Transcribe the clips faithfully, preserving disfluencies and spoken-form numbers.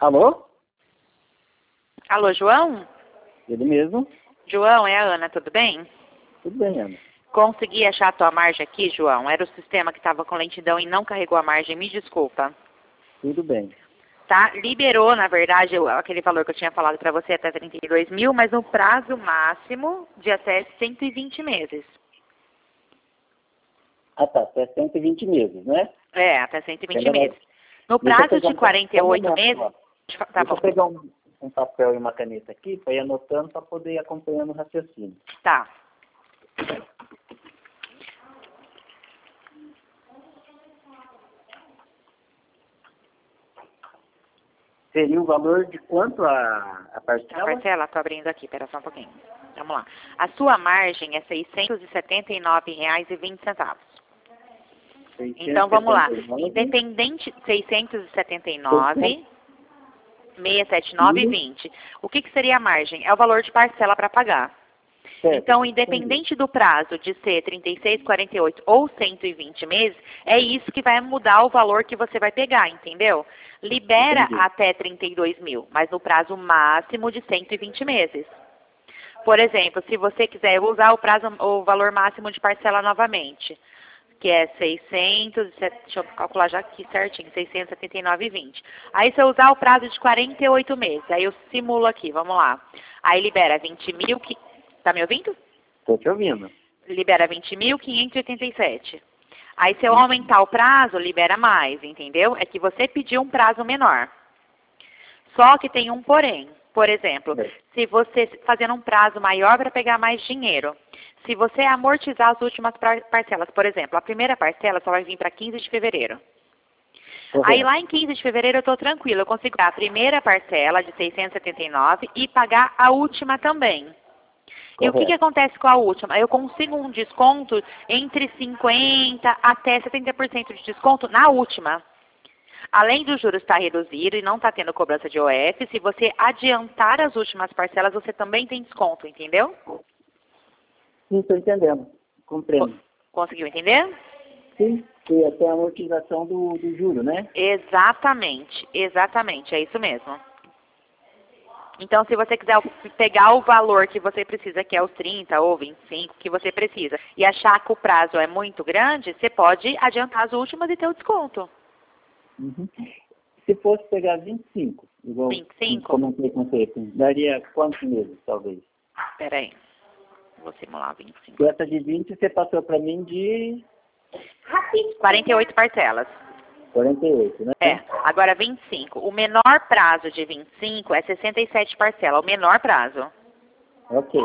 Alô? Alô, João? Ele mesmo? João, é a Ana, tudo bem? Tudo bem, Ana. Consegui achar a tua margem aqui, João. Era o sistema que estava com lentidão e não carregou a margem, me desculpa. Tudo bem. Tá? Liberou, na verdade, o- aquele valor que eu tinha falado para você até trinta e dois mil, mas no prazo máximo de até cento e vinte meses. Ah, tá. Até cento e vinte meses, né? É, até cento e vinte Pera aí. meses. No Deixa eu prazo pegar de um- quarenta e só um oito momento, meses... ó. Tá Deixa bom. eu pegar um, um papel e uma caneta aqui para ir anotando para poder ir acompanhando o raciocínio. Tá. Seria o valor de quanto a, a A parcela? parcela, tô abrindo aqui, pera só um pouquinho. Vamos lá. A sua margem é seiscentos e setenta e nove reais e vinte centavos. Então vamos lá. Independente seiscentos e setenta e nove, seiscentos e setenta e nove e vinte. O que que seria a margem? É o valor de parcela para pagar. Certo. Então, independente do prazo de ser trinta e seis, quarenta e oito ou cento e vinte meses, é isso que vai mudar o valor que você vai pegar, entendeu? Libera Entendi. até trinta e dois mil, mas no prazo máximo de cento e vinte meses. Por exemplo, se você quiser, eu vou usar o prazo, o valor máximo de parcela novamente, que é seiscentos, deixa eu calcular já aqui certinho, seiscentos e setenta e nove e vinte. Aí se eu usar o prazo de quarenta e oito meses, aí eu simulo aqui, vamos lá. Aí libera vinte mil, que, tá me ouvindo? Estou te ouvindo. Libera vinte mil quinhentos e oitenta e sete. Aí se eu aumentar o prazo, libera mais, entendeu? É que você pediu um prazo menor. Só que tem um porém. Por exemplo, É. se você fazendo um prazo maior para pegar mais dinheiro, se você amortizar as últimas par- parcelas, por exemplo, a primeira parcela só vai vir para quinze de fevereiro. Correto. Aí lá em quinze de fevereiro eu estou tranquila, eu consigo dar a primeira parcela de seiscentos e setenta e nove e pagar a última também. E o que, que Correto. acontece com a última? Eu consigo um desconto entre cinquenta por cento até setenta por cento de desconto na última. Além do juros estar reduzido e não está tendo cobrança de O F, se você adiantar as últimas parcelas, você também tem desconto, entendeu? Sim, estou entendendo. Co- Compreendo. Conseguiu entender? Sim, e até a amortização do, do juro, né? Exatamente, exatamente, é isso mesmo. Então, se você quiser pegar o valor que você precisa, que é os trinta ou vinte e cinco que você precisa, e achar que o prazo é muito grande, você pode adiantar as últimas e ter o desconto. Uhum. Se fosse pegar vinte e cinco, igual vinte e cinco? comentei com você, daria quantos meses, talvez? Espera aí, vou simular vinte e cinco. E essa de vinte você passou para mim de quarenta e oito parcelas. quarenta e oito, né? É, agora vinte e cinco. O menor prazo de vinte e cinco é sessenta e sete parcelas, o menor prazo. Ok.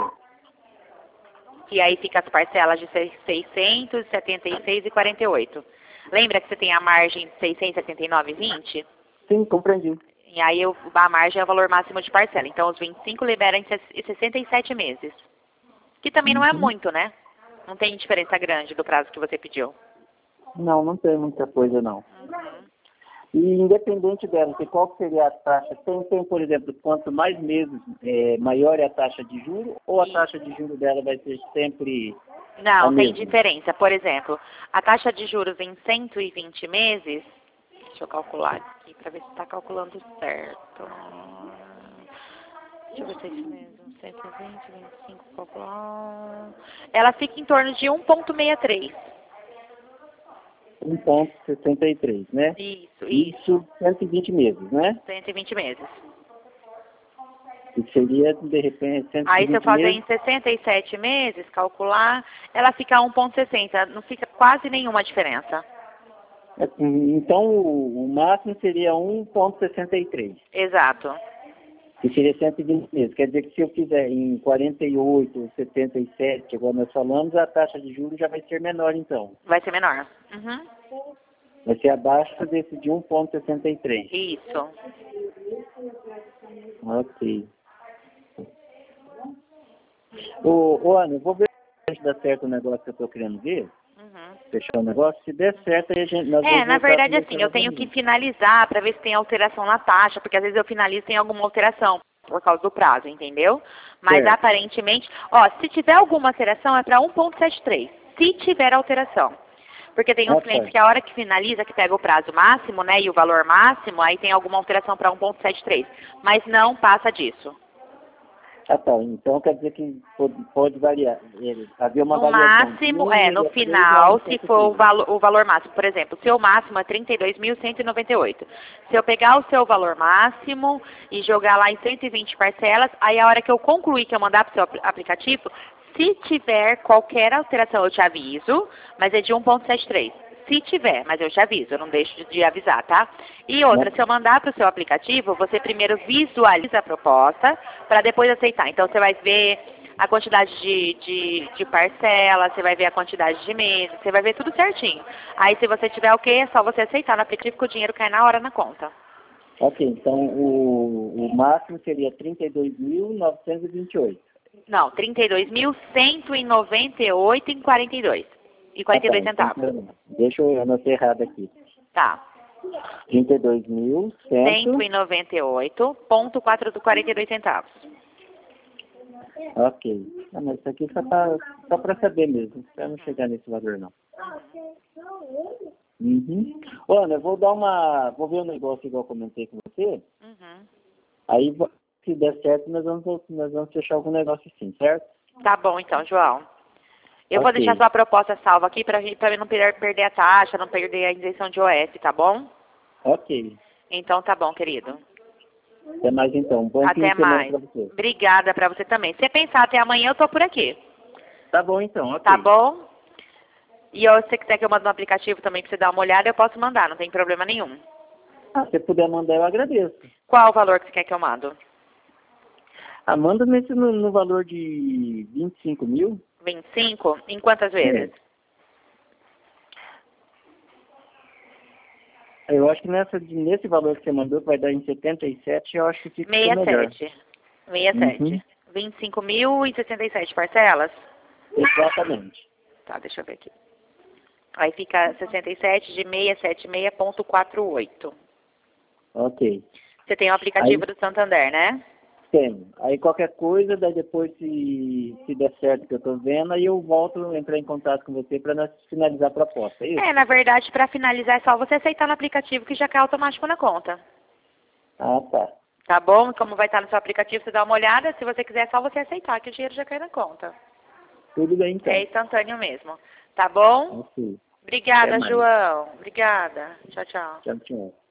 E aí fica as parcelas de seiscentos e setenta e seis e quarenta e oito. Lembra que você tem a margem de seiscentos e setenta e nove e vinte? Sim, compreendi. E aí eu- a margem é o valor máximo de parcela. Então os vinte e cinco liberam em ses- sessenta e sete meses. Que também não é Uhum. muito, né? Não tem diferença grande do prazo que você pediu. Não, não tem muita coisa, não. Uhum. E independente dela, que qual que seria a taxa? Tem, tem, por exemplo, quanto mais meses, é, maior é a taxa de juros, ou a Sim. taxa de juros dela vai ser sempre a Não, tem mesma? diferença. Por exemplo, a taxa de juros em cento e vinte meses, deixa eu calcular aqui para ver se está calculando certo. Deixa eu ver se é isso mesmo. cento e vinte, vinte e cinco, calcular. Ela fica em torno de um vírgula sessenta e três. um vírgula sessenta e três, né? Isso, isso. Isso, cento e vinte meses, né? cento e vinte meses. Que seria, de repente, cento e Aí se eu vinte fazer meses. em sessenta e sete meses, calcular, ela fica um vírgula sessenta. Não fica quase nenhuma diferença. É, então, o, o máximo seria um vírgula sessenta e três, Exato. que seria cento e vinte meses. Quer dizer que se eu fizer em quarenta e oito ou setenta e sete, igual nós falamos, a taxa de juros já vai ser menor, então. Vai ser menor. Uhum. Vai ser abaixo desse de um vírgula sessenta e três. Isso. Ok. Ô, ô Ana, eu vou ver se dá certo o negócio que eu estou querendo ver. Uhum. Fechar o negócio. Se der certo, aí a gente, nós É, vamos na voltar verdade, a assim, conversar eu tenho que novamente. finalizar para ver se tem alteração na taxa, porque às vezes eu finalizo e tem alguma alteração por causa do prazo, entendeu? Mas Certo. aparentemente, ó, se tiver alguma alteração é para um vírgula setenta e três, se tiver alteração. Porque tem uns Ah, clientes tá. que a hora que finaliza, que pega o prazo máximo, né, e o valor máximo, aí tem alguma alteração para um ponto setenta e três. Mas não passa disso. Ah, tá. Então quer dizer que pode, pode variar. Ele, havia uma No variação de máximo, é, no um vírgula três a final, se for o um vírgula três. valor, o valor máximo, por exemplo, o seu máximo é trinta e dois mil cento e noventa e oito. Se eu pegar o seu valor máximo e jogar lá em cento e vinte parcelas, aí a hora que eu concluir, que eu mandar para o seu apl- aplicativo, se tiver qualquer alteração, eu te aviso, mas é de um ponto setenta e três. Se tiver, mas eu te aviso, eu não deixo de, de avisar, tá? E outra, Né? se eu mandar para o seu aplicativo, você primeiro visualiza a proposta para depois aceitar. Então, você vai ver a quantidade de, de, de parcela, você vai ver a quantidade de meses, você vai ver tudo certinho. Aí, se você tiver ok, é só você aceitar no aplicativo que o dinheiro cai na hora na conta. Ok, então o, o máximo seria trinta e dois mil novecentos e vinte e oito. Não, trinta e dois mil cento e noventa e oito e quarenta e dois. E Ah, quarenta e tá. dois Então, centavos. pera- deixa eu anotar errado aqui. Tá. trinta e dois mil cento cento. e noventa e oito ponto quarenta e dois centavos. Ok. Ah, mas isso aqui só, tá, só para saber mesmo, para não chegar nesse valor não. Uhum. Ô, Ana, eu vou dar uma. Vou ver um negócio igual eu comentei com você. Uhum. Aí, va- se der certo, nós vamos, nós vamos fechar algum negócio assim, certo? Tá bom, então, João. Eu vou Ok. deixar sua proposta salva aqui para mim não per- perder a taxa, não perder a isenção de O S, tá bom? Ok. Então tá bom, querido. Até mais então. Bom fim Até de semana mais. para você. Obrigada para você também. Se você pensar até amanhã, eu tô por aqui. Tá bom então, Tá ok. bom? E eu, se você quiser que eu mande um aplicativo também para você dar uma olhada, eu posso mandar, não tem problema nenhum. Ah, se você puder mandar, eu agradeço. Qual o valor que você quer que eu mando? Ah, manda nesse no, no valor de vinte e cinco mil. vinte e cinco? Em quantas vezes? É. Eu acho que nessa, nesse valor que você mandou, que vai dar em setenta e sete, eu acho que fica melhor. sessenta e sete. sessenta e sete. Uhum. vinte e cinco mil e sessenta e sete parcelas? Exatamente. Tá, deixa eu ver aqui. Aí fica sessenta e sete de seiscentos e setenta e seis ponto quarenta e oito. Ok. Você tem o aplicativo Aí do Santander, né? tem. Aí qualquer coisa, daí depois se, se der certo que eu tô vendo, aí eu volto a entrar em contato com você para nós finalizar a proposta, é isso? É, na verdade, para finalizar é só você aceitar no aplicativo que já cai automático na conta. Ah, tá. Tá bom? Como vai estar no seu aplicativo, você dá uma olhada. Se você quiser, é só você aceitar que o dinheiro já cai na conta. Tudo bem então. É instantâneo mesmo. Tá bom? Ok. Até Obrigada, mais. João. Obrigada. Tchau, tchau. Tchau, tchau.